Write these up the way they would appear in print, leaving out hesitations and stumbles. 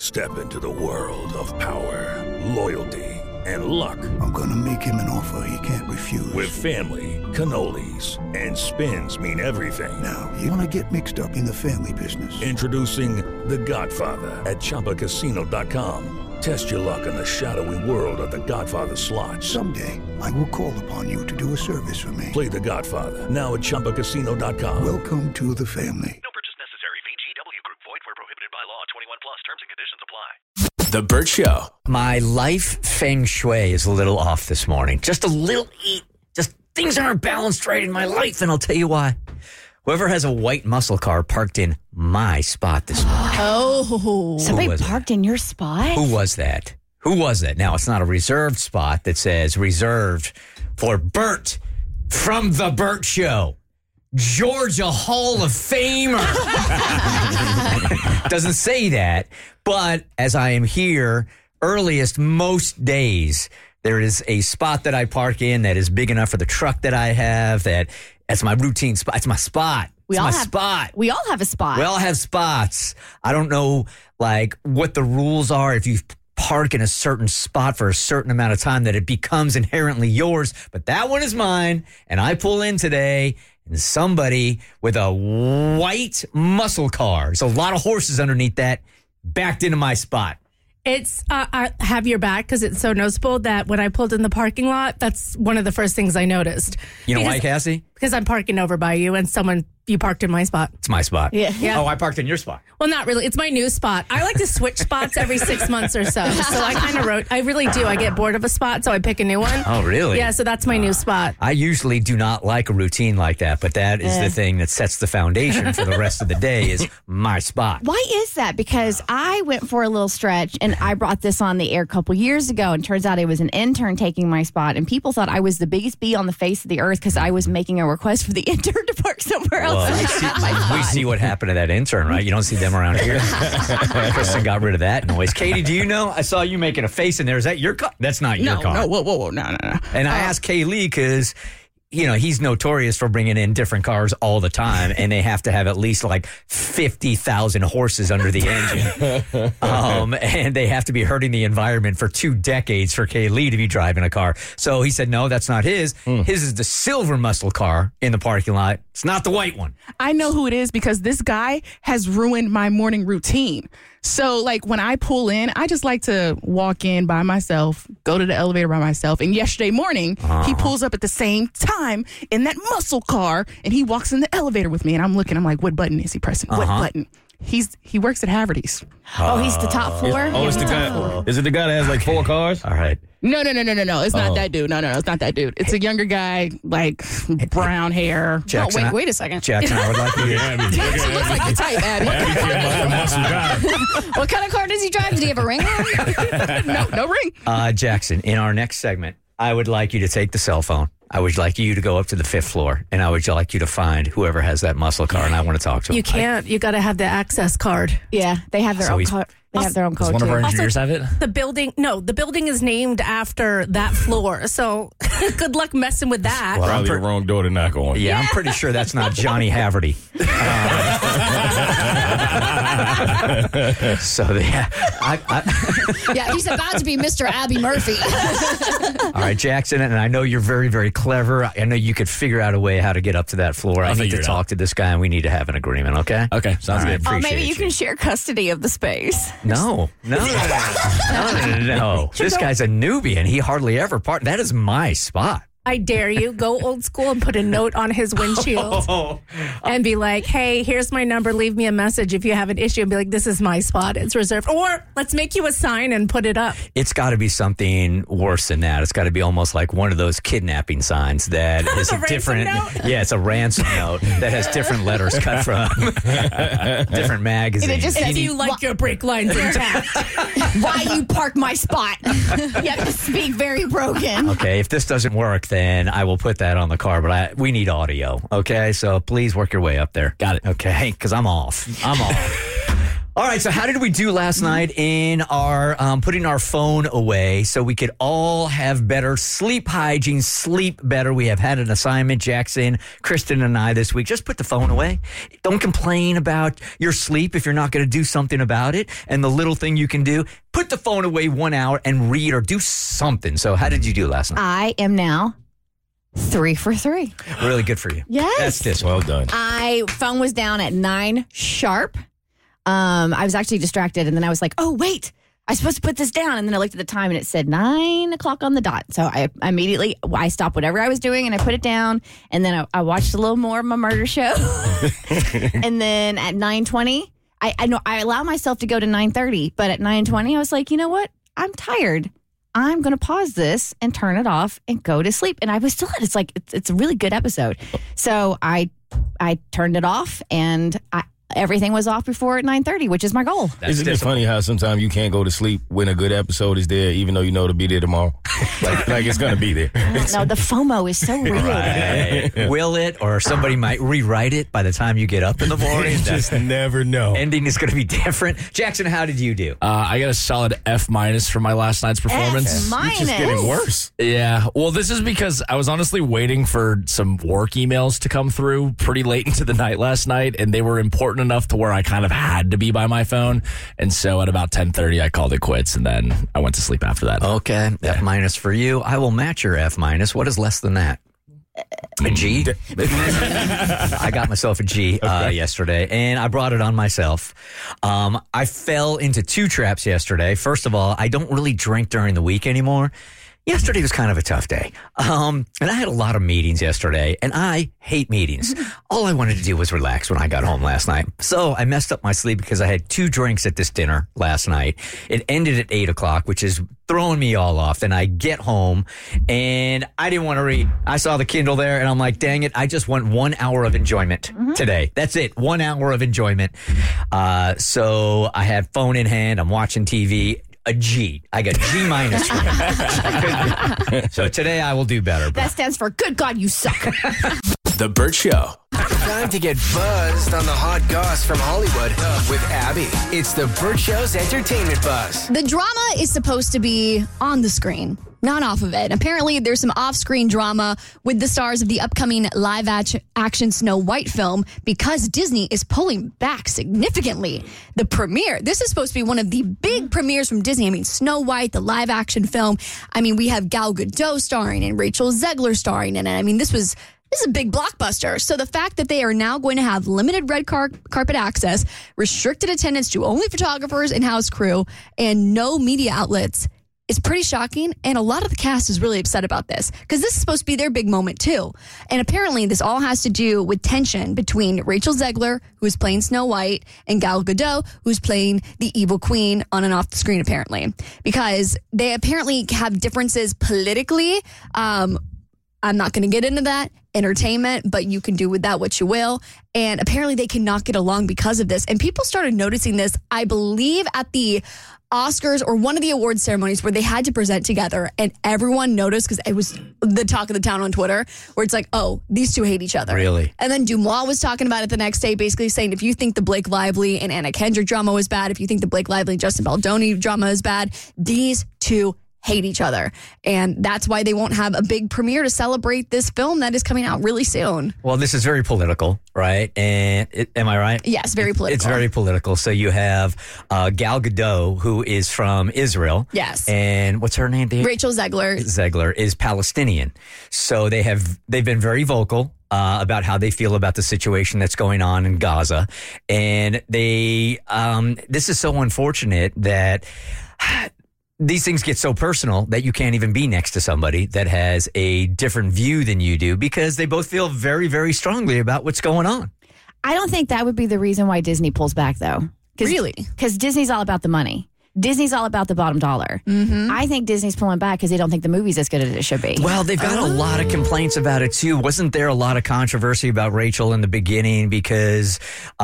Step into the world of power, loyalty, and luck. I'm gonna make him an offer he can't refuse. With family, cannolis, and spins mean everything. Now, you wanna get mixed up in the family business. Introducing The Godfather at ChumbaCasino.com. Test your luck in the shadowy world of The Godfather slot. Someday, I will call upon you to do a service for me. Play The Godfather now at ChumbaCasino.com. Welcome to the family. No purchase necessary. VGW Group. Void where prohibited by law. 21 plus. Terms and conditions apply. The Burt Show. My life feng shui is a little off this morning. Just a little, just things aren't balanced right in my life, and I'll tell you why. Whoever has a white muscle car parked in my spot this morning. Oh. Somebody parked in your spot? Who was that? Who was that? Now, it's not a reserved spot that says reserved for Burt from The Burt Show. Georgia Hall of Famer. Doesn't say that, but as I am here earliest most days, there is a spot that I park in that is big enough for the truck that I have. That's my routine spot. It's my spot. We all have a spot. We all have spots. I don't know, what the rules are if you park in a certain spot for a certain amount of time that it becomes inherently yours. But that one is mine, and I pull in today, and somebody with a white muscle car, there's a lot of horses underneath that, backed into my spot. It's, I have your back because it's so noticeable that when I pulled in the parking lot, that's one of the first things I noticed. You know why, Cassie? Because I'm parking over by you and you parked in my spot. It's my spot. Yeah. Oh, I parked in your spot. Well, not really. It's my new spot. I like to switch spots every 6 months or so. So I kind of I really do. I get bored of a spot, so I pick a new one. Oh, really? Yeah, so that's my new spot. I usually do not like a routine like that, but that is the thing that sets the foundation for the rest of the day is my spot. Why is that? Because I went for a little stretch, and I brought this on the air a couple years ago, and turns out it was an intern taking my spot, and people thought I was the biggest bee on the face of the earth because I was making a request for the intern to park somewhere else. Well, we see what happened to that intern, right? You don't see them around here. Kristen got rid of that noise. Katie, do you know? I saw you making a face in there. Is that your car? That's not your car. No, whoa, no. And I asked Kaylee because, he's notorious for bringing in different cars all the time, and they have to have at least 50,000 horses under the engine. And they have to be hurting the environment for 2 decades for Kaylee to be driving a car. So he said, no, that's not his. His is the silver muscle car in the parking lot. It's not the white one. I know who it is because this guy has ruined my morning routine. So, when I pull in, I just like to walk in by myself, go to the elevator by myself. And yesterday morning, he pulls up at the same time in that muscle car, and he walks in the elevator with me. And I'm looking, I'm like, what button is he pressing? What button? He works at Haverty's. Oh, he's the top floor? It's the guy. Is it the guy that has 4 cars? All right. No. It's not that dude. No, it's not that dude. It's a younger guy, brown hair. Jackson, wait a second. Jackson, I would like you to... Looks like the type, Abby. What kind of car does he drive? Did he have a ring on? No ring. Jackson, in our next segment, I would like you to take the cell phone. I would like you to go up to the 5th floor, and I would like you to find whoever has that muscle car, and I want to talk to him. You can't. You got to have the access card. Yeah, they have their own card. They have their own code. Does one of our too. engineers have it? The building is named after that floor. So good luck messing with that. Well, probably the wrong door to knock on. Yeah, I'm pretty sure that's not Johnny Haverty. He's about to be Mr. Abby Murphy. All right, Jackson, and I know you're very, very clever. I know you could figure out a way how to get up to that floor. I need to talk to this guy, and we need to have an agreement, okay? Okay, sounds good. Maybe you can share custody of the space. No. This guy's a newbie, and he hardly ever That is my spot. I dare you, go old school and put a note on his windshield and be like, hey, here's my number. Leave me a message if you have an issue, and be like, this is my spot. It's reserved. Or let's make you a sign and put it up. It's got to be something worse than that. It's got to be almost like one of those kidnapping signs that is a different. Yeah, it's a ransom note that has different letters cut from different magazines. And it just says, do you like your brake lines intact? Why you park my spot? You have to speak very broken. Okay, if this doesn't work, then I will put that on the car, but we need audio, okay? So please work your way up there. Got it. Okay, because I'm off. All right, so how did we do last night in our putting our phone away so we could all have better sleep hygiene, sleep better? We have had an assignment, Jackson, Kristen, and I this week. Just put the phone away. Don't complain about your sleep if you're not going to do something about it. And the little thing you can do, put the phone away 1 hour and read or do something. So how did you do last night? I am now 3 for 3. Really good for you. Yes. That's this Well one. done. Phone was down at 9 sharp. I was actually distracted, and then I was like, oh, wait, I'm supposed to put this down. And then I looked at the time, and it said 9 o'clock on the dot. So I immediately stopped whatever I was doing, and I put it down. And then I watched a little more of my murder show. And then at 9:20, I allow myself to go to 9:30. But at 9:20, I was like, you know what? I'm tired. I'm going to pause this and turn it off and go to sleep. And I was still, it's a really good episode. So I turned it off, and everything was off before at 9:30, which is my goal. Isn't it funny how sometimes you can't go to sleep when a good episode is there, even though you know it'll be there tomorrow? like it's going to be there. No, the FOMO is so real. Right. Will it, or somebody might rewrite it by the time you get up in the morning? You just never know. Ending is going to be different. Jackson, how did you do? I got a solid F- for my last night's performance. F-. It's just getting worse. Yeah. Well, this is because I was honestly waiting for some work emails to come through pretty late into the night last night, and they were important enough to where I kind of had to be by my phone. And so at about 10:30, I called it quits, and then I went to sleep after that. Okay, F- for you. I will match your F-. What is less than that? A G? I got myself a G yesterday, and I brought it on myself. I fell into 2 traps yesterday. First of all, I don't really drink during the week anymore. Yesterday was kind of a tough day. And I had a lot of meetings yesterday, and I hate meetings. All I wanted to do was relax when I got home last night. So I messed up my sleep because I had 2 drinks at this dinner last night. It ended at 8 o'clock, which is throwing me all off. Then I get home, and I didn't want to read. I saw the Kindle there, and I'm like, dang it, I just want 1 hour of enjoyment today. That's it, 1 hour of enjoyment. So I had phone in hand. I'm watching TV. A G. I got G- for me. So today I will do better. That stands for good God, you suck. The Burt Show. Time to get buzzed on the hot goss from Hollywood with Abby. It's the Burt Show's entertainment buzz. The drama is supposed to be on the screen, not off of it. Apparently, there's some off-screen drama with the stars of the upcoming live-action Snow White film because Disney is pulling back significantly. The premiere, this is supposed to be one of the big premieres from Disney. I mean, Snow White, the live-action film. I mean, we have Gal Gadot starring and Rachel Zegler starring in it. I mean, this is a big blockbuster. So the fact that they are now going to have limited red carpet access, restricted attendance to only photographers and house crew, and no media outlets is pretty shocking. And a lot of the cast is really upset about this because this is supposed to be their big moment too. And apparently this all has to do with tension between Rachel Zegler, who's playing Snow White, and Gal Gadot, who's playing the evil queen on and off the screen, apparently. Because they apparently have differences politically. I'm not going to get into that. Entertainment, but you can do with that what you will. And apparently they cannot get along because of this. And people started noticing this, I believe, at the Oscars or one of the awards ceremonies where they had to present together, and everyone noticed because it was the talk of the town on Twitter, where it's like, oh, these two hate each other. Really? And then Dumois was talking about it the next day, basically saying if you think the Blake Lively and Anna Kendrick drama was bad, if you think the Blake Lively and Justin Baldoni drama is bad, these two hate each other. And that's why they won't have a big premiere to celebrate this film that is coming out really soon. Well, this is very political, right? And am I right? Yes, very political. It's very political. So you have Gal Gadot, who is from Israel. Yes. And what's her name? Rachel Zegler. Zegler is Palestinian. So they've been very vocal about how they feel about the situation that's going on in Gaza. And this is so unfortunate that these things get so personal that you can't even be next to somebody that has a different view than you do because they both feel very, very strongly about what's going on. I don't think that would be the reason why Disney pulls back, though. Really? Because Disney's all about the money. Disney's all about the bottom dollar. I think Disney's pulling back because they don't think the movie's as good as it should be. Well, they've got a lot of complaints about it, too. Wasn't there a lot of controversy about Rachel in the beginning because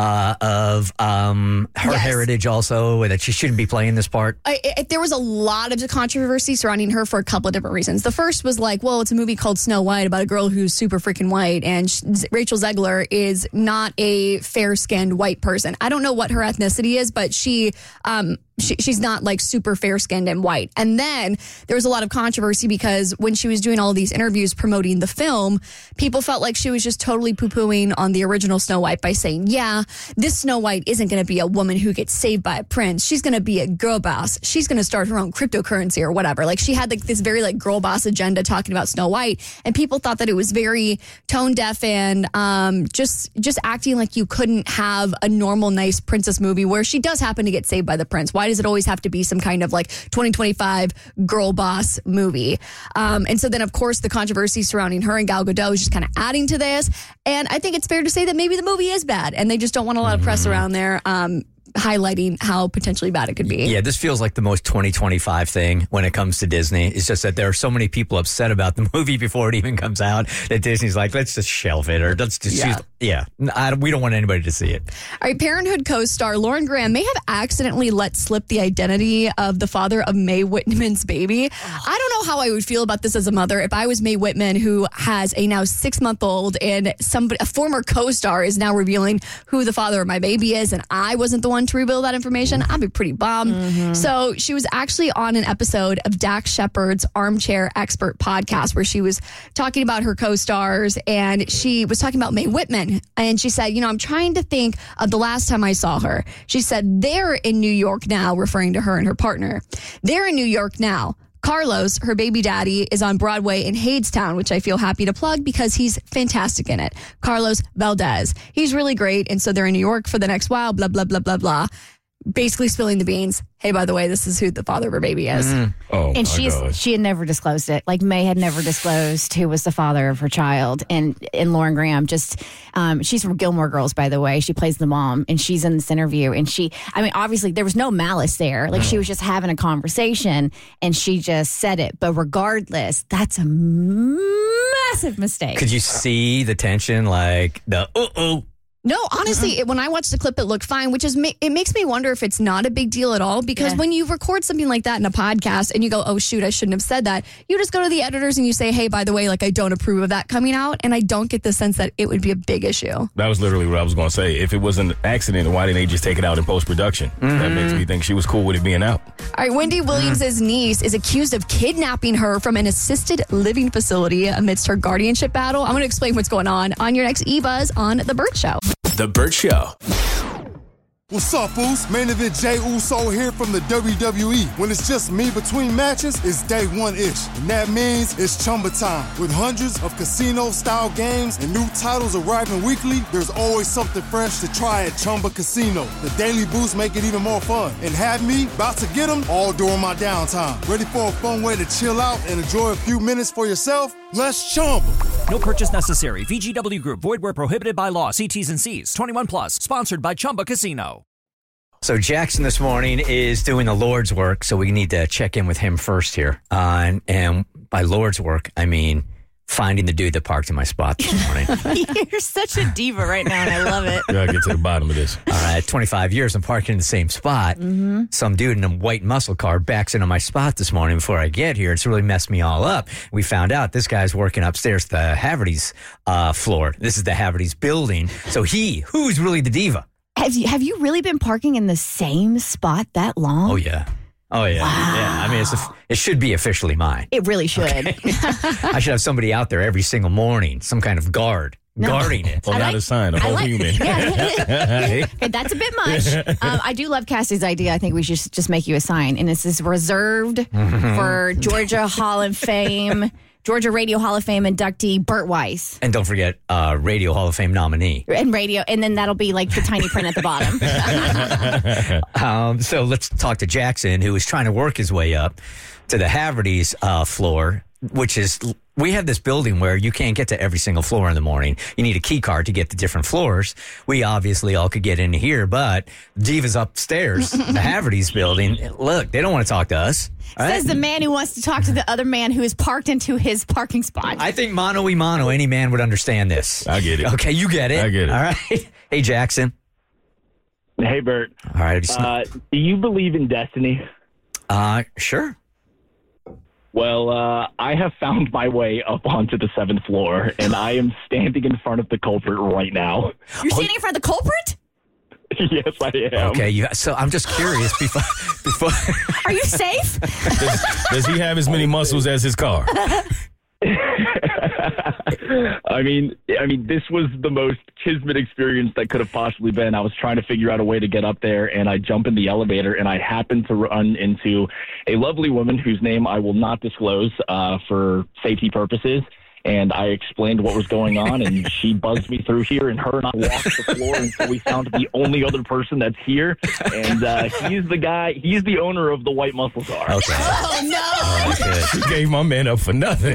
of her heritage also, that she shouldn't be playing this part? There was a lot of controversy surrounding her for a couple of different reasons. The first was like, well, it's a movie called Snow White about a girl who's super freaking white, and Rachel Zegler is not a fair-skinned white person. I don't know what her ethnicity is, but she's not like super fair-skinned and white. And then there was a lot of controversy because when she was doing all these interviews promoting the film, people felt like she was just totally poo-pooing on the original Snow White by saying, yeah, this Snow White isn't going to be a woman who gets saved by a prince. She's going to be a girl boss. She's going to start her own cryptocurrency or whatever. Like, she had like this very like girl boss agenda talking about Snow White, and people thought that it was very tone deaf and just acting like you couldn't have a normal, nice princess movie where she does happen to get saved by the prince. Why does it always have to be some kind of like 2025 girl boss movie? And so then, of course, the controversy surrounding her and Gal Gadot is just kind of adding to this. And I think it's fair to say that maybe the movie is bad, and they just don't want a lot of press around there highlighting how potentially bad it could be. Yeah, this feels like the most 2025 thing when it comes to Disney. It's just that there are so many people upset about the movie before it even comes out that Disney's like, let's just shelve it, or let's just we don't want anybody to see it. All right, Parenthood co-star Lauren Graham may have accidentally let slip the identity of the father of Mae Whitman's baby. I don't know how I would feel about this as a mother if I was Mae Whitman, who has a now 6-month-old, and a former co-star is now revealing who the father of my baby is, and I wasn't the one to reveal that information. I'd be pretty bummed. So she was actually on an episode of Dax Shepard's Armchair Expert podcast where she was talking about her co-stars, and she was talking about Mae Whitman, and she said, I'm trying to think of the last time I saw her. She said, they're in New York now, referring to her and her partner. They're in New York now. Carlos, her baby daddy, is on Broadway in Hadestown, which I feel happy to plug because he's fantastic in it. Carlos Valdez. He's really great. And so they're in New York for the next while, blah, blah, blah, blah, blah. Basically spilling the beans. Hey, by the way, this is who the father of her baby is. Oh, and she had never disclosed it. Like, Mae had never disclosed who was the father of her child. And Lauren Graham she's from Gilmore Girls, by the way. She plays the mom, and she's in this interview. And obviously there was no malice there. Like, she was just having a conversation, and she just said it. But regardless, that's a massive mistake. Could you see the tension? Like, No, honestly, when I watched the clip, it looked fine, which is it makes me wonder if it's not a big deal at all. Because when you record something like that in a podcast and you go, oh, shoot, I shouldn't have said that, you just go to the editors and you say, hey, by the way, like, I don't approve of that coming out. And I don't get the sense that it would be a big issue. That was literally what I was going to say. If it was an accident, why didn't they just take it out in post-production? That makes me think she was cool with it being out. All right, Wendy Williams' niece is accused of kidnapping her from an assisted living facility amidst her guardianship battle. I'm going to explain what's going on your next eBuzz on The Burt Show. The Burt Show. What's up, Boost? Main event Jey Uso here from the WWE. When it's just me between matches, it's day one-ish. And that means it's Chumba time. With hundreds of casino-style games and new titles arriving weekly, there's always something fresh to try at Chumba Casino. The Daily Boost make it even more fun. And have me about to get them all during my downtime. Ready for a fun way to chill out and enjoy a few minutes for yourself? Let's Chumba. No purchase necessary. VGW Group. Void where prohibited by law. See T's and C's. 21 plus. Sponsored by Chumba Casino. So Jackson this morning is doing the Lord's work, so we need to check in with him first here. And by Lord's work, I mean finding the dude that parked in my spot this morning. You're such a diva right now, and I love it. You gotta get to the bottom of this. All right, 25 years I'm parking in the same spot. Some dude in a white muscle car backs into my spot this morning before I get here. It's really messed me all up. We found out this guy's working upstairs at the Haverty's floor. This is the Haverty's building. So who's really the diva? Have you really been parking in the same spot that long? Oh, yeah. Wow. Yeah. I mean, it should be officially mine. It really should. Okay. I should have somebody out there every single morning, some kind of guarding it. Well, not a sign, a whole human. Okay, that's a bit much. I do love Cassie's idea. I think we should just make you a sign. And this is reserved for Georgia Radio Hall of Fame inductee Burt Weiss. And don't forget, Radio Hall of Fame nominee. And then that'll be like the tiny print at the bottom. So let's talk to Jackson, who is trying to work his way up to the Haverty's floor. we have this building where you can't get to every single floor in the morning. You need a key card to get to different floors. We obviously all could get into here, but Diva's upstairs, the Haverty's building. Look, they don't want to talk to us. Says the man who wants to talk to the other man who is parked into his parking spot. I think mano y mano, any man would understand this. I get it. Okay, you get it. I get it. All right. Hey, Jackson. Hey, Bert. All right. Do you believe in destiny? Sure. Well, I have found my way up onto the 7th floor, and I am standing in front of the culprit right now. You're standing in front of the culprit? Yes, I am. Okay, so I'm just curious. Before Are you safe? Does he have as many muscles as his car? I mean, this was the most kismet experience that could have possibly been. I was trying to figure out a way to get up there, and I jump in the elevator, and I happened to run into a lovely woman whose name I will not disclose for safety purposes. And I explained what was going on, and she buzzed me through here, and her and I walked the floor until we found the only other person that's here. And he's the owner of the white muscle car. Okay. Oh, no. You gave my man up for nothing.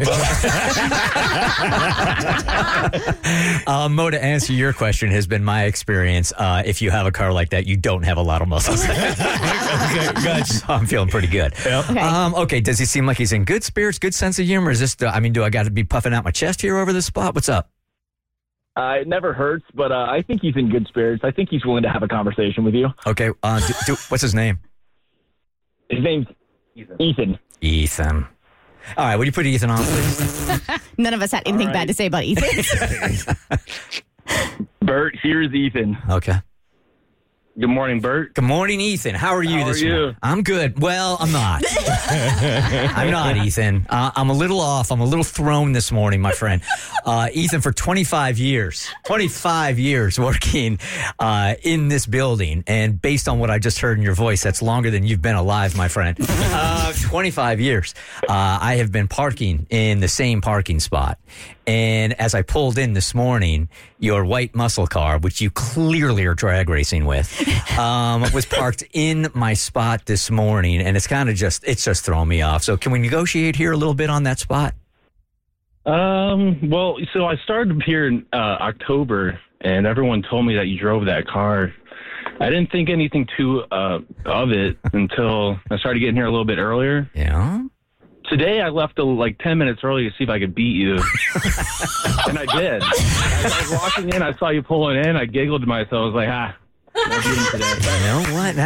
Mo, to answer your question, has been my experience. If you have a car like that, you don't have a lot of muscles. Okay, gotcha. I'm feeling pretty good. Yep. Okay, does he seem like he's in good spirits, good sense of humor? Is this, do I got to be puffing out my chest here over this spot? What's up? It never hurts, but I think he's in good spirits. I think he's willing to have a conversation with you. Okay, what's his name? His name's Ethan. Ethan. All right, would you put Ethan on, please? None of us had anything bad to say about Ethan. Bert, here's Ethan. Okay. Good morning, Bert. Good morning, Ethan. How are you How this are you? morning? I'm good. Well, I'm not. I'm not, Ethan. I'm a little off. I'm a little thrown this morning, my friend. Ethan, for 25 years working in this building, and based on what I just heard in your voice, that's longer than you've been alive, my friend. 25 years. I have been parking in the same parking spot. And as I pulled in this morning, your white muscle car, which you clearly are drag racing with, was parked in my spot this morning, and it's just throwing me off. So can we negotiate here a little bit on that spot? Well, so I started here in October, and everyone told me that you drove that car. I didn't think anything of it until I started getting here a little bit earlier. Yeah. Today, I left like 10 minutes early to see if I could beat you. And I did. As I was walking in, I saw you pulling in. I giggled to myself. I was like, no beating today. You know what?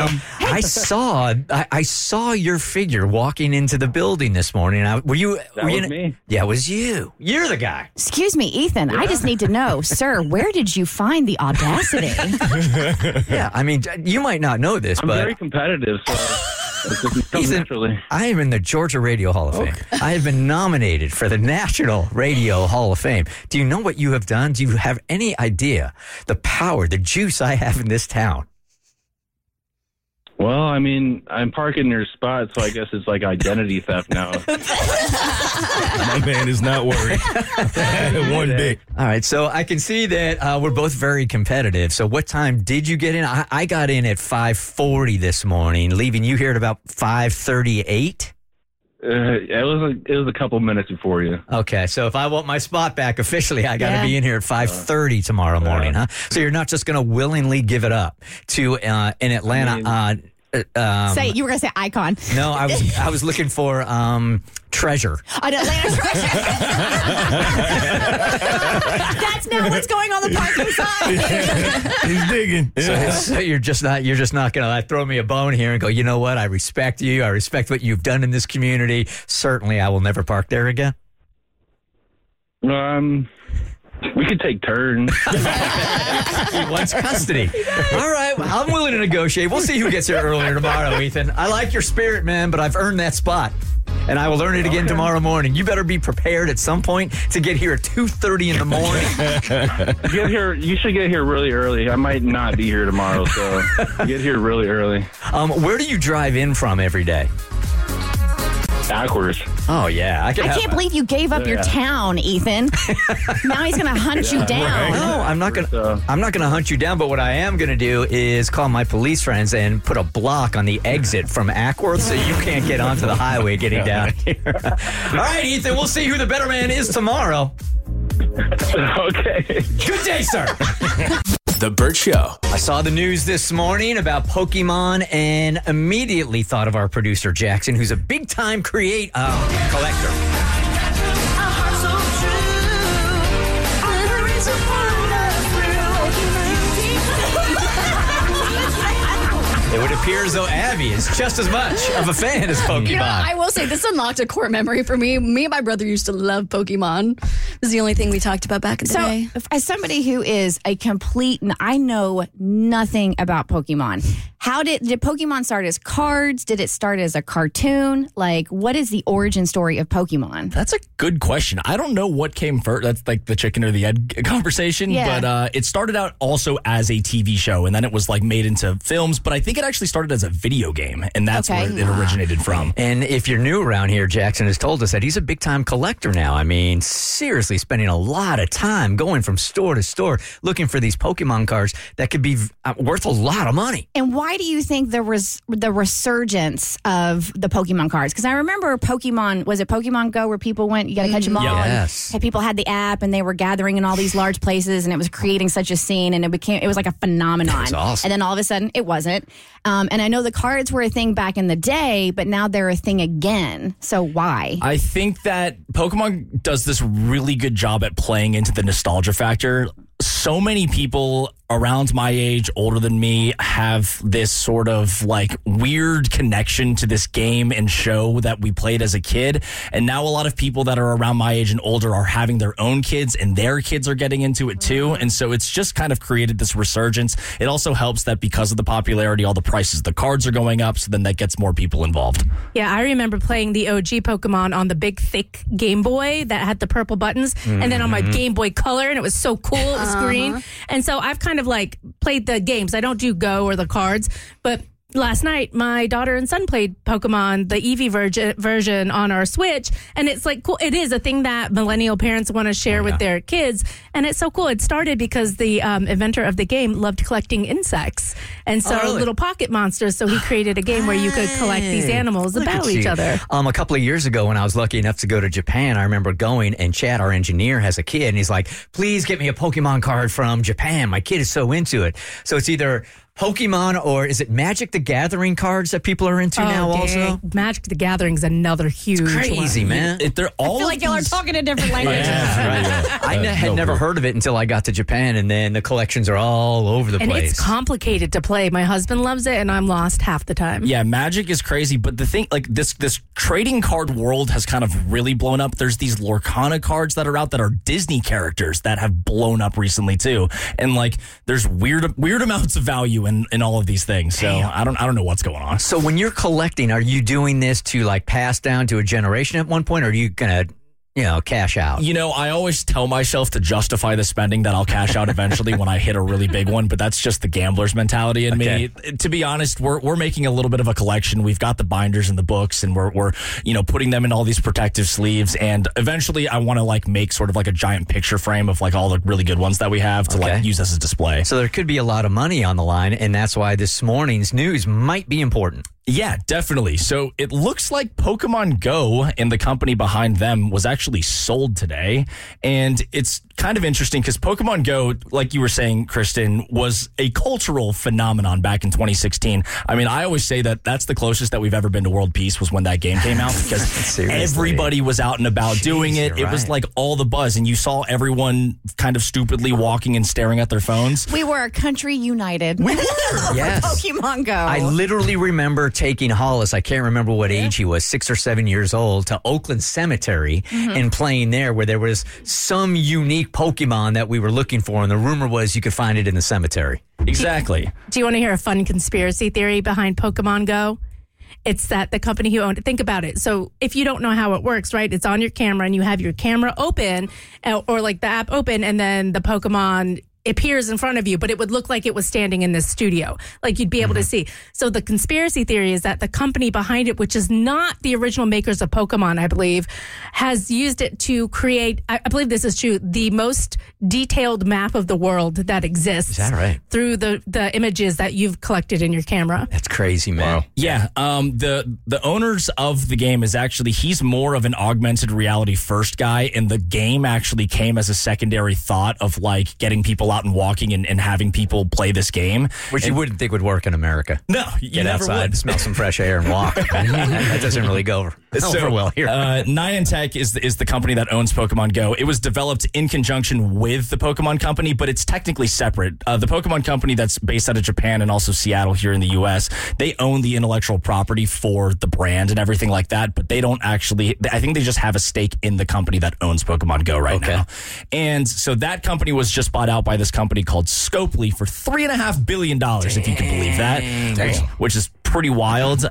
I saw your figure walking into the building this morning. That was me. Yeah, it was you. You're the guy. Excuse me, Ethan. Yeah. I just need to know, sir, where did you find the audacity? Yeah, I mean, you might not know this, I'm but very competitive, so Ethan, I am in the Georgia Radio Hall of Fame. I have been nominated for the National Radio Hall of Fame. Do you know what you have done? Do you have any idea the power, the juice I have in this town? Well, I mean, I'm parking your spot, so I guess it's like identity theft now. My man is not worried. One bit. All right, so I can see that we're both very competitive. So what time did you get in? I got in at 5:40 this morning, leaving you here at about 5:38. It was a couple minutes before you. Okay, so if I want my spot back officially, I got to be in here at 5:30 tomorrow morning, huh? So you're not just going to willingly give it up to in Atlanta. Say you were going to say icon. No, I was looking for treasure. An Atlanta treasure. That's now what's going on the parking side. He's digging. So you're just not going to throw me a bone here and go, you know what? I respect you. I respect what you've done in this community. Certainly, I will never park there again. We could take turns. He wants custody. All right, well, I'm willing to negotiate. We'll see who gets here earlier tomorrow, Ethan. I like your spirit, man, but I've earned that spot. And I will earn it again tomorrow morning. You better be prepared at some point to get here at 2:30 in the morning. You should get here really early. I might not be here tomorrow, so get here really early. Where do you drive in from every day? Backwards. Oh, yeah. I can't believe you gave up your town, Ethan. Now he's going to hunt you down. No, I'm not gonna hunt you down. But what I am gonna do is call my police friends and put a block on the exit from Ackworth, so you can't get onto the highway getting down here. All right, Ethan. We'll see who the better man is tomorrow. Okay. Good day, sir. The Burt Show. I saw the news this morning about Pokemon and immediately thought of our producer Jackson, who's a big-time collector. It would appear as though Abby is just as much of a fan as Pokemon. You know, I will say this unlocked a core memory for me. Me and my brother used to love Pokemon. It was the only thing we talked about back in the day. As somebody who is a complete, I know nothing about Pokemon. How did Pokemon start as cards? Did it start as a cartoon? Like, what is the origin story of Pokemon? That's a good question. I don't know what came first. That's like the chicken or the egg conversation. Yeah. But it started out also as a TV show, and then it was like made into films. But I think it actually started as a video game, and that's where it originated from. And if you're new around here, Jackson has told us that he's a big-time collector now. I mean, seriously, spending a lot of time going from store to store looking for these Pokemon cards that could be worth a lot of money. And why do you think there was the resurgence of the Pokemon cards? Because I remember Pokemon, was it Pokemon Go where people went, you got to catch them all? Yes. And people had the app and they were gathering in all these large places and it was creating such a scene and it was like a phenomenon. That's awesome. And then all of a sudden it wasn't. And I know the cards were a thing back in the day, but now they're a thing again. So why? I think that Pokemon does this really good job at playing into the nostalgia factor. So many people around my age, older than me, have this sort of like weird connection to this game and show that we played as a kid. And now a lot of people that are around my age and older are having their own kids and their kids are getting into it too. And so it's just kind of created this resurgence. It also helps that because of the popularity, all the prices of the cards are going up. So then that gets more people involved. Yeah, I remember playing the OG Pokemon on the big, thick Game Boy that had the purple buttons. And then on my Game Boy Color, and it was so cool. It was green. And so I've kind of like played the games. I don't do Go or the cards, but last night my daughter and son played Pokemon, the Eevee version on our Switch, and it's like cool. It is a thing that millennial parents want to share with their kids, and it's so cool. It started because the inventor of the game loved collecting insects, and so little pocket monsters. So he created a game where you could collect these animals and battle each other. A couple of years ago, when I was lucky enough to go to Japan, I remember going, and Chad, our engineer, has a kid, and he's like, "Please get me a Pokemon card from Japan. My kid is so into it." So it's either Pokemon or is it Magic the Gathering cards that people are into now also? Magic the Gathering is another huge It's crazy, one. man. They're all I feel like y'all are talking a different language. I had never heard of it until I got to Japan, and then the collections are all over the And place. it's complicated to play. My husband loves it, and I'm lost half the time. Yeah, Magic is crazy, but the thing, like this trading card world has kind of really blown up. There's these Lorcana cards that are out that are Disney characters that have blown up recently too, and like there's weird amounts of value in all of these things. So I don't know what's going on. So when you're collecting, are you doing this to like pass down to a generation at one point, or are you gonna cash out? I always tell myself to justify the spending that I'll cash out eventually when I hit a really big one, but that's just the gambler's mentality in me. To be honest, we're making a little bit of a collection. We've got the binders and the books, and we're putting them in all these protective sleeves, and eventually I want to like make sort of like a giant picture frame of like all the really good ones that we have to like use as a display. So there could be a lot of money on the line, and that's why this morning's news might be important. Yeah, definitely. So it looks like Pokemon Go and the company behind them was actually sold today. And it's kind of interesting because Pokemon Go, like you were saying, Kristen, was a cultural phenomenon back in 2016. I mean, I always say that that's the closest that we've ever been to world peace was when that game came out because everybody was out and about doing it. It was like all the buzz, and you saw everyone kind of stupidly walking and staring at their phones. We were a country united. We were. Yes. Pokemon Go. I literally remember taking Hollis, I can't remember what age he was, 6 or 7 years old, to Oakland Cemetery and playing there where there was some unique Pokemon that we were looking for, and the rumor was you could find it in the cemetery. Exactly. Do you want to hear a fun conspiracy theory behind Pokemon Go? It's that the company who owned it, think about it. So if you don't know how it works, right, it's on your camera and you have your camera open or like the app open, and then the Pokemon appears in front of you, but it would look like it was standing in this studio. Like you'd be able to see. So the conspiracy theory is that the company behind it, which is not the original makers of Pokemon, I believe, has used it to create, I believe this is true, the most detailed map of the world that exists. Is that right? Through the images that you've collected in your camera. That's crazy, man. Wow. Yeah. The owners of the game is actually, he's more of an augmented reality first guy, and the game actually came as a secondary thought of like getting people out and walking and having people play this game. Which you wouldn't think would work in America. No, you Get never outside, would. smell some fresh air and walk. That doesn't really go over well here. Niantic is the company that owns Pokemon Go. It was developed in conjunction with the Pokemon Company, but it's technically separate. The Pokemon Company that's based out of Japan and also Seattle here in the U.S., they own the intellectual property for the brand and everything like that, but they don't actually, I think they just have a stake in the company that owns Pokemon Go right now. And so that company was just bought out by this company called Scopely for $3.5 billion, if you can believe that, which is pretty wild.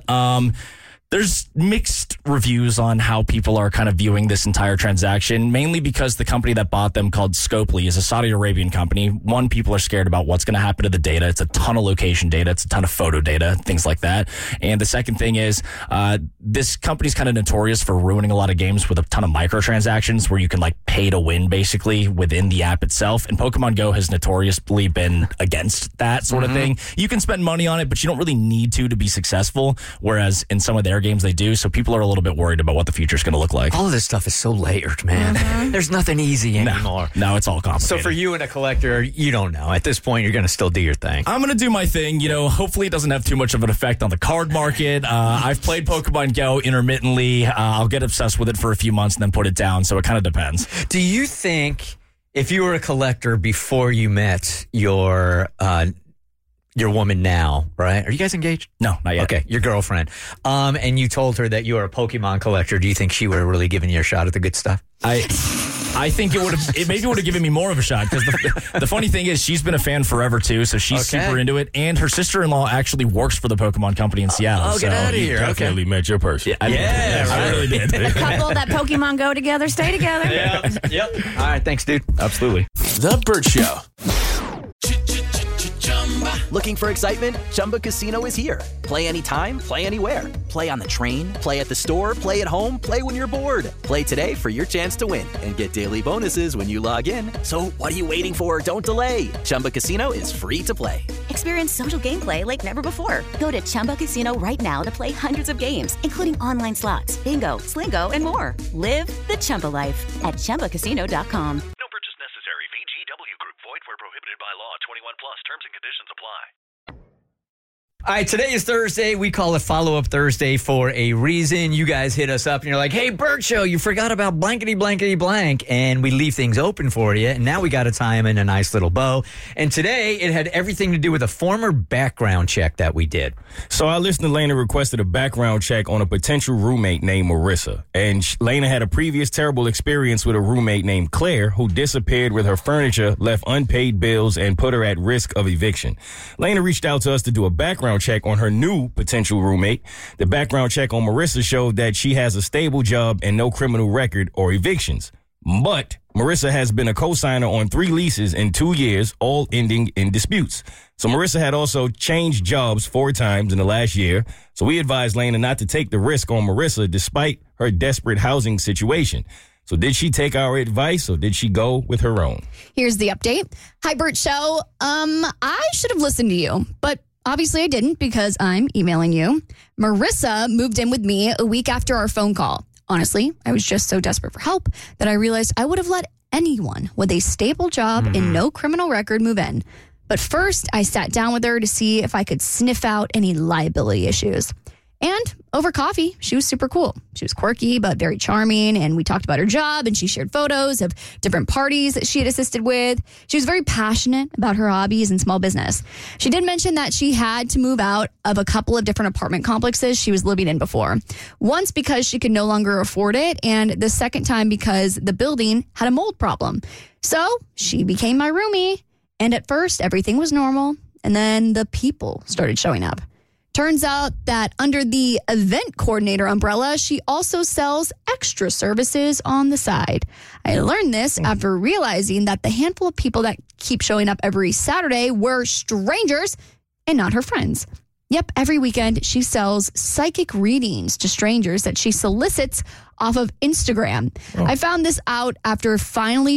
There's mixed reviews on how people are kind of viewing this entire transaction, mainly because the company that bought them, called Scopely, is a Saudi Arabian company. One, people are scared about what's going to happen to the data. It's a ton of location data. It's a ton of photo data, things like that. And the second thing is this company's kind of notorious for ruining a lot of games with a ton of microtransactions where you can like pay to win basically within the app itself. And Pokemon Go has notoriously been against that sort of thing. You can spend money on it, but you don't really need to be successful. Whereas in some of their games they do, so people are a little bit worried about what the future is going to look like. All of this stuff is so layered, man. There's nothing easy anymore. No, it's all complicated. So for you and a collector, you don't know. At this point, you're going to still do your thing. I'm going to do my thing. You know, hopefully it doesn't have too much of an effect on the card market. I've played Pokemon Go intermittently. I'll get obsessed with it for a few months and then put it down, so it kind of depends. Do you think if you were a collector before you met your woman now, right? Are you guys engaged? No, not yet. Okay, your girlfriend. And you told her that you are a Pokemon collector. Do you think she would have really given you a shot at the good stuff? I think it maybe would have given me more of a shot, because the funny thing is she's been a fan forever too, so she's super into it. And her sister-in-law actually works for the Pokemon Company in Seattle. Oh, get out of here. Definitely met your person. Yeah, I really did. The couple that Pokemon go together, stay together. Yep. All right, thanks, dude. Absolutely. The Burt Show. Looking for excitement? Chumba Casino is here. Play anytime, play anywhere. Play on the train, play at the store, play at home, play when you're bored. Play today for your chance to win and get daily bonuses when you log in. So what are you waiting for? Don't delay. Chumba Casino is free to play. Experience social gameplay like never before. Go to Chumba Casino right now to play hundreds of games, including online slots, bingo, Slingo, and more. Live the Chumba life at ChumbaCasino.com. No purchase necessary. VGW Group. Void where prohibited by law. 21 plus. Terms and conditions apply. All right, today is Thursday. We call it Follow-Up Thursday for a reason. You guys hit us up and you're like, hey, Burt Show, you forgot about blankety blankety blank. And we leave things open for you. And now we got to tie them in a nice little bow. And today it had everything to do with a former background check that we did. So our listener, Lena, requested a background check on a potential roommate named Marissa. And Lena had a previous terrible experience with a roommate named Claire who disappeared with her furniture, left unpaid bills, and put her at risk of eviction. Lena reached out to us to do a background check on her new potential roommate. The background check on Marissa showed that she has a stable job and no criminal record or evictions. But Marissa has been a co-signer on 3 leases in 2 years, all ending in disputes. So Marissa had also changed jobs 4 times in the last year. So we advised Lena not to take the risk on Marissa despite her desperate housing situation. So did she take our advice or did she go with her own? Here's the update. Hi, Burt Show. I should have listened to you, but obviously I didn't because I'm emailing you. Marissa moved in with me a week after our phone call. Honestly, I was just so desperate for help that I realized I would have let anyone with a stable job and no criminal record move in. But first, I sat down with her to see if I could sniff out any liability issues. And over coffee, she was super cool. She was quirky, but very charming. And we talked about her job and she shared photos of different parties that she had assisted with. She was very passionate about her hobbies and small business. She did mention that she had to move out of a couple of different apartment complexes she was living in before. Once because she could no longer afford it, and the second time because the building had a mold problem. So she became my roomie. And at first, everything was normal. And then the people started showing up. Turns out that under the event coordinator umbrella, she also sells extra services on the side. I learned this after realizing that the handful of people that keep showing up every Saturday were strangers and not her friends. Yep, every weekend she sells psychic readings to strangers that she solicits off of Instagram. I found this out after finally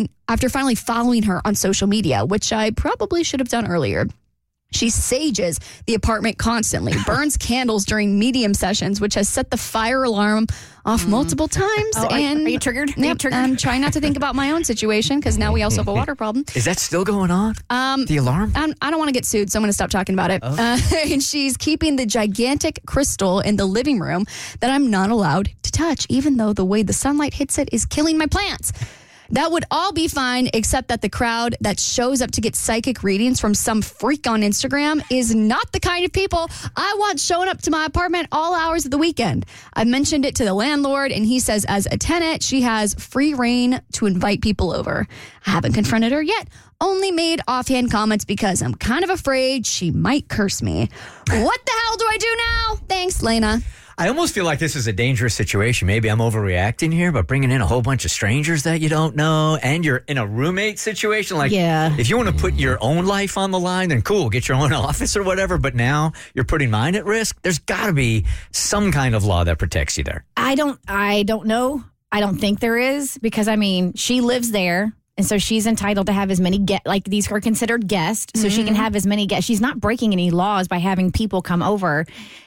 following her on social media, which I probably should have done earlier. She sages the apartment constantly, burns candles during medium sessions, which has set the fire alarm off multiple times. Are you triggered? Yep, I'm trying not to think about my own situation because now we also have a water problem. Is that still going on? The alarm? I don't want to get sued, so I'm going to stop talking about it. And she's keeping the gigantic crystal in the living room that I'm not allowed to touch, even though the way the sunlight hits it is killing my plants. That would all be fine, except that the crowd that shows up to get psychic readings from some freak on Instagram is not the kind of people I want showing up to my apartment all hours of the weekend. I've mentioned it to the landlord, and he says as a tenant, she has free reign to invite people over. I haven't confronted her yet, only made offhand comments because I'm kind of afraid she might curse me. What the hell do I do now? Thanks, Lena. I almost feel like this is a dangerous situation. Maybe I'm overreacting here, but bringing in a whole bunch of strangers that you don't know, and you're in a roommate situation. Like, if you want to put your own life on the line, then cool, get your own office or whatever. But now you're putting mine at risk. There's got to be some kind of law that protects you there. I don't know. I don't think there is, because I mean, she lives there. And so she's entitled to have as many these are considered guests. So she can have as many guests. She's not breaking any laws by having people come over.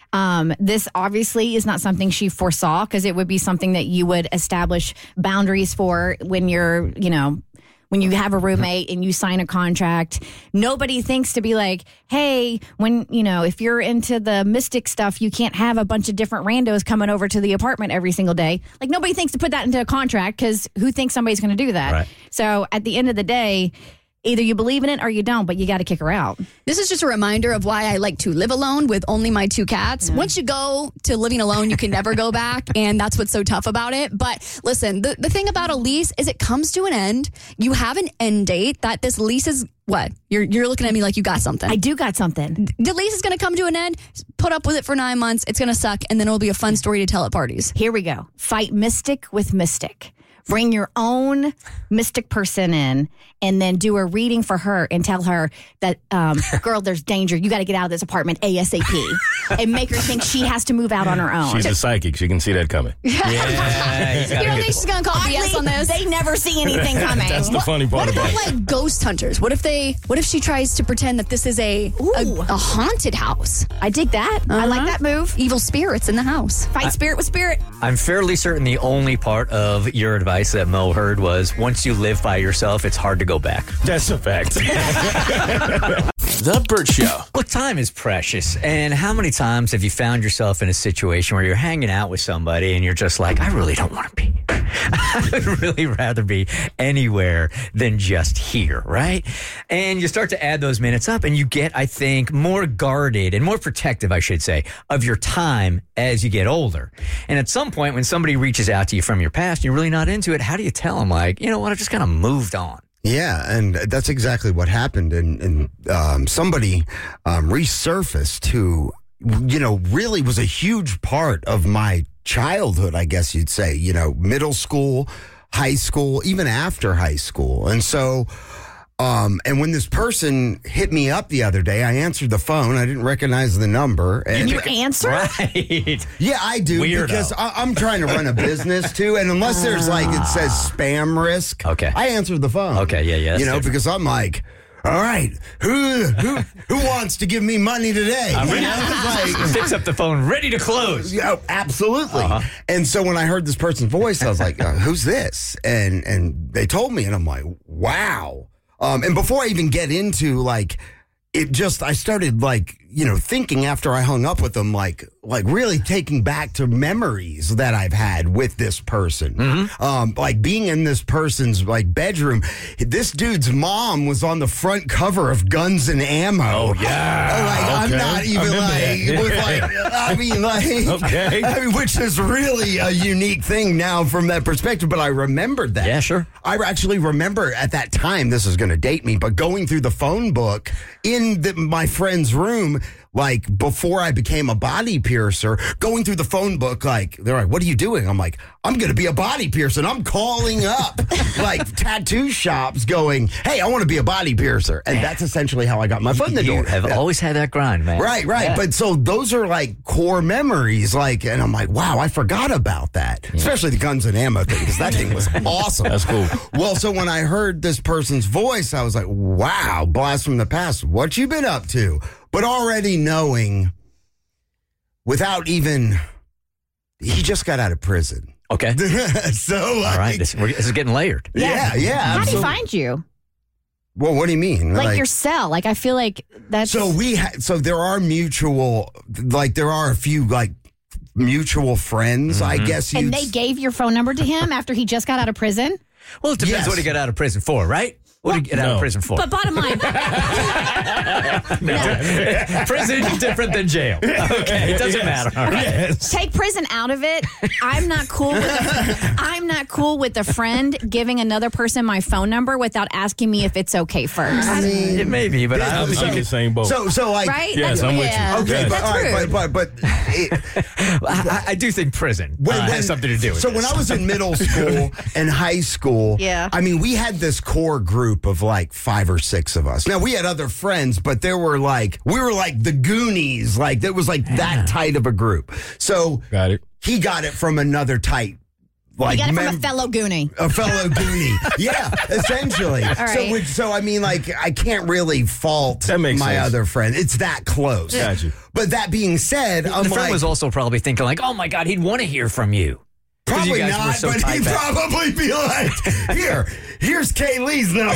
This obviously is not something she foresaw, because it would be something that you would establish boundaries for when you're, when you have a roommate and you sign a contract. Nobody thinks to be like, hey, if you're into the mystic stuff, you can't have a bunch of different randos coming over to the apartment every single day. Like, nobody thinks to put that into a contract, because who thinks somebody's going to do that? Right. So at the end of the day, either you believe in it or you don't, but you got to kick her out. This is just a reminder of why I like to live alone with only my 2 cats. Yeah. Once you go to living alone, you can never go back, and that's what's so tough about it. But listen, the thing about a lease is it comes to an end. You have an end date that this lease is what? You're looking at me like you got something. I do got something. The lease is going to come to an end. Put up with it for 9 months. It's going to suck, and then it'll be a fun story to tell at parties. Here we go. Fight mystic with mystic. Bring your own mystic person in, and then do a reading for her and tell her that, girl, there's danger. You got to get out of this apartment ASAP, and make her think she has to move out on her own. She's a psychic. She can see that coming. You don't think she's going to call BS on this? They never see anything coming. That's the funny part about it. What about like ghost hunters? What if she tries to pretend that this is a haunted house? I dig that. I like that move. Evil spirits in the house. Fight spirit with spirit. I'm fairly certain the only part of your advice that Mo heard was, once you live by yourself, it's hard to go back. That's a fact. The Burt Show. Well, time is precious. And how many times have you found yourself in a situation where you're hanging out with somebody and you're just like, I really don't want to be. I would really rather be anywhere than just here, right? And you start to add those minutes up, and you get, I think, more guarded and more protective, I should say, of your time as you get older. And at some point, when somebody reaches out to you from your past and you're really not into it, how do you tell them, like, you know what, I've just kind of moved on? Yeah, and that's exactly what happened. And somebody resurfaced who, really was a huge part of my childhood, I guess you'd say, middle school, high school, even after high school. And so, and when this person hit me up the other day, I answered the phone. I didn't recognize the number. And you answer? Right. Yeah, I do. Weirdo. Because I'm trying to run a business too. And unless there's it says spam risk, I answer the phone. Okay, yeah. Because I'm like, all right, who wants to give me money today? Picks up the phone, ready to close. Yeah, absolutely. And so when I heard this person's voice, I was like, who's this? And they told me, and I'm like, wow. And before I even get into I started thinking after I hung up with them, like really taking back to memories that I've had with this person. Mm-hmm. Like being in this person's bedroom. This dude's mom was on the front cover of Guns and Ammo. Oh yeah. I'm not even which is really a unique thing now from that perspective, but I remembered that. Yeah, sure. I actually remember at that time, this is going to date me, but going through the phone book in my friend's room, like before I became a body piercer, going through the phone book, like they're like, "What are you doing?" I'm like, "I'm going to be a body piercer." And I'm calling up like tattoo shops going, "Hey, I want to be a body piercer." And that's essentially how I got my foot in the door. You have always had that grind, man. Right. Yeah. But so those are like core memories. Like, and I'm like, wow, I forgot about that. Yeah. Especially the guns and ammo thing, because that thing was awesome. That's cool. Well, so when I heard this person's voice, I was like, wow, blast from the past. What you been up to? But already knowing, without even, he just got out of prison. Okay. So, all right, this is getting layered. Yeah. How did he find you? Well, what do you mean? Like your cell? Like, I feel like that's. So so there are mutual, like there are a few like mutual friends, I guess. And they gave your phone number to him after he just got out of prison? Well, it depends what he got out of prison for, right? What did he get out of prison for? But bottom line. Prison is different than jail. Okay, it doesn't matter. All right. Yes. Take prison out of it. I'm not cool with a friend giving another person my phone number without asking me if it's okay first. I mean, it may be, but I'm in the same boat. So like, right? Yes, I'm with you. Okay, Yes. but all right, but I do think prison has something to do with it. So when I was in middle school and high school, I mean, we had this core group of like 5 or 6 of us. Now, we had other friends, but we were like the Goonies. Like, it was like that tight of a group. So got it. He got it from another tight. Like, you got it from a fellow Goonie. A fellow Goonie. Yeah, essentially. All right. So, I mean, like, I can't really fault my sense. other friend. It's that close. Got you. But that being said, the friend was also probably thinking like, oh my God, he'd want to hear from you. Probably you guys not, were so but tight he'd back. probably be like, here's Kaylee's number.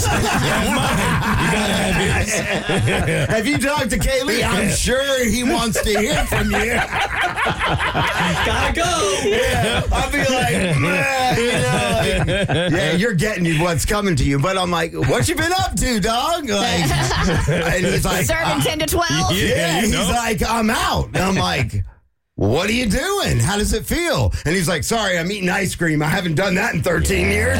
Have you talked to Kaylee? I'm sure he wants to hear from you. Gotta go. Yeah, I'll be like, man, yeah, you're getting what's coming to you. But I'm like, what you been up to, dog? Like, and he's like, serving 10 to 12. Yeah, he's like, I'm out. And I'm like, what are you doing? How does it feel? And he's like, sorry, I'm eating ice cream. I haven't done that in 13 years.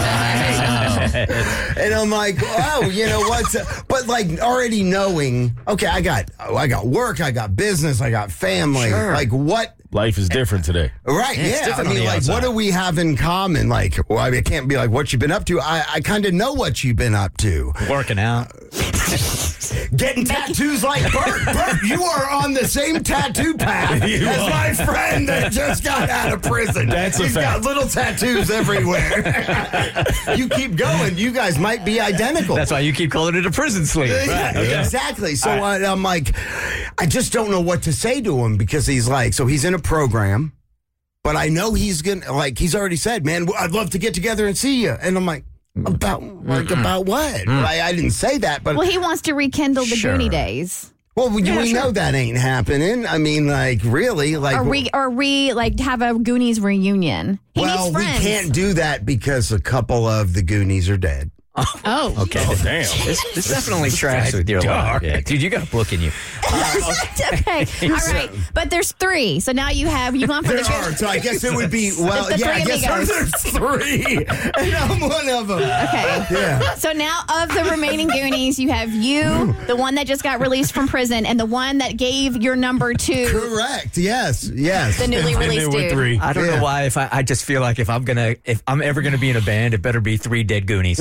And I'm like, oh, you know what? But like already knowing, okay, I got work, I got business, I got family. Sure. Like what? Life is different today. Right, Yeah, it's yeah. I different on mean, the like, outside. what do we have in common? Like, well, I mean, it can't be like what you've been up to. I kind of know what you've been up to. Working out. Getting tattoos like Bert. Bert, you are on the same tattoo path as my friend that just got out of prison. That's a He's got fact. little tattoos everywhere. You keep going. You guys might be identical. That's why you keep calling it a prison sleep. Yeah, exactly. So I'm like, I just don't know what to say to him because he's like, so he's in a program, but I know he's gonna he's already said, man, I'd love to get together and see you. And I'm like, about what? I didn't say that, but Well, he wants to rekindle the Sure. Goonie days. well, we know that ain't happening. I mean, like, really, like, Or like have a Goonies reunion. He well, needs we friends. can't do that because a couple of the Goonies are dead. Oh. Okay. Oh, damn. This definitely tracks with your life. Yeah, dude, you got a book in you. Okay. All right. But there's 3. So now you've gone for There the are, so I guess it would be, well, The yeah, I three guess amigos. there's 3, and I'm one of them. Okay. Yeah. So now of the remaining Goonies, you have you, the one that just got released from prison, and the one that gave your number to Correct. Yes. the newly released dude. 3. I don't know why. If I just feel like if I'm ever gonna be in a band, it better be 3 dead Goonies.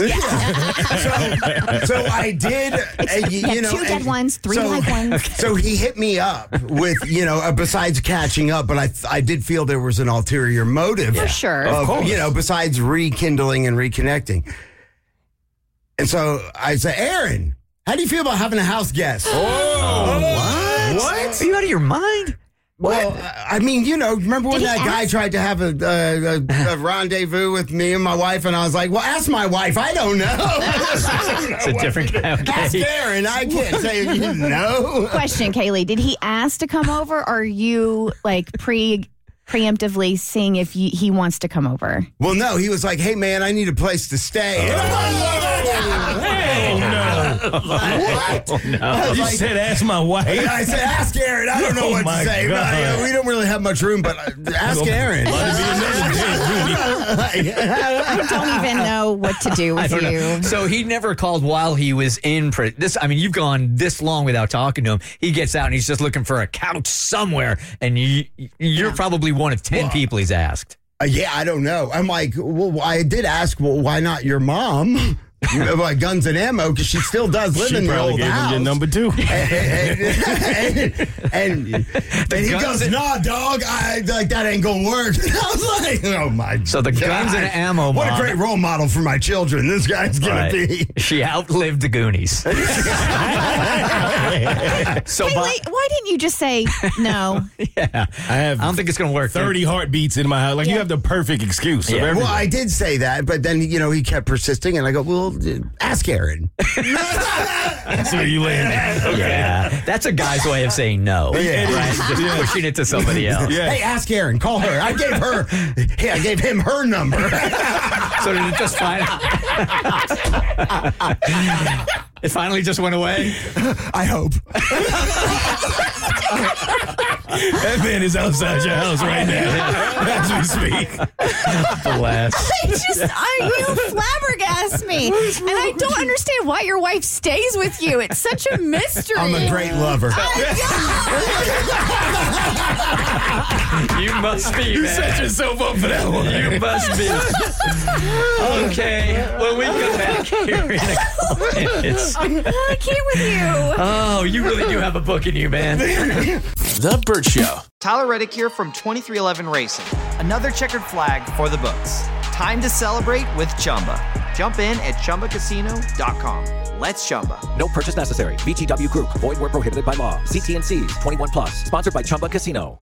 So I did, you know, 2 dead ones, 3 live ones. So he hit me up with, you know, besides catching up, but I did feel there was an ulterior motive. For sure. Of course. You know, besides rekindling and reconnecting. And so I said, Aaron, how do you feel about having a house guest? What? Are you out of your mind? Well, I mean, you know, remember when Did he that guy ask? tried to have a rendezvous with me and my wife, and I was like, well, ask my wife. I don't know. It's a different guy. Ask Okay. Aaron. I can't say you know. Question, Kaylee, did he ask to come over, or are you like preemptively seeing if he wants to come over? Well, no, he was like, hey, man, I need a place to stay. And I'm like, Hell no. what? Oh, no. You said ask my wife. I said, ask Aaron. I don't know Oh, what my to say. God. We don't really have much room, but ask Aaron. About to be another dead Goonie I don't even know what to do I with don't know. you. So he never called while he was in prison. You've gone this long without talking to him. He gets out and he's just looking for a couch somewhere, and you're probably one of 10 people he's asked. Yeah, I don't know. I'm like, well, I did ask, well, why not your mom? Like guns and ammo, because she still does live in the old house. Him your number 2. And he goes, nah, dog, that ain't gonna work. I was like, oh my God. So the guns and ammo What mom, a great role model for my children this guy's gonna be. She outlived the Goonies. So Hey, why didn't you just say no? I don't think it's gonna work. 30 hearttebeats in my house. Like, you have the perfect excuse. Of everything. Well, I did say that, but then, he kept persisting, and I go, well, ask Aaron. That's where you landed. Okay. Yeah, that's a guy's way of saying no. Right? Just pushing it to somebody else. Hey, ask Aaron. Call her. I gave him her number. So did it just it finally just went away? I hope. That man is outside your house right now as we speak. Bless. You flabbergast me. And I don't understand why your wife stays with you. It's such a mystery. I'm a great lover. You must be. You set yourself up for that one. You must be. Okay, when we come back here in a couple minutes. I can't with you. Oh, you really do have a book in you, man. The Burt Show. Tyler Reddick here from 2311 Racing. Another checkered flag for the books. Time to celebrate with Chumba. Jump in at ChumbaCasino.com. Let's Chumba. No purchase necessary. VGW Group. Void where prohibited by law. See T&Cs. 21+. Sponsored by Chumba Casino.